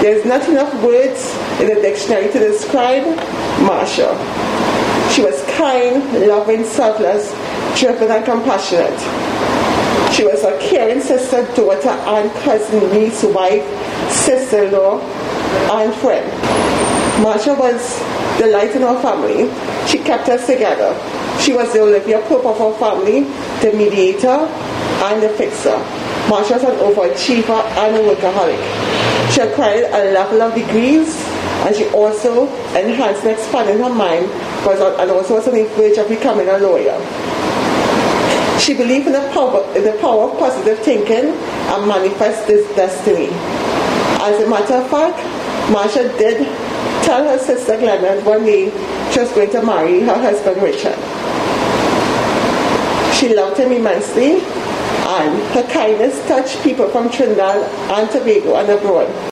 There's not enough words in the dictionary to describe Marsha. She was kind, loving, selfless, driven and compassionate. She was a caring sister, daughter, aunt, cousin, niece, wife, sister-in-law, and friend. Marsha was the light in our family. She kept us together. She was the Olivia Pope of our family, the mediator, and the fixer. Marsha was an overachiever and a workaholic. She acquired a level of degrees, and she also enhanced and expanded her mind, and also was on the verge of becoming a lawyer. She believed in the power of positive thinking and manifest this destiny. As a matter of fact, Marsha did tell her sister Glenda one day she was going to marry her husband Richard. She loved him immensely, and her kindness touched people from Trinidad and Tobago and abroad.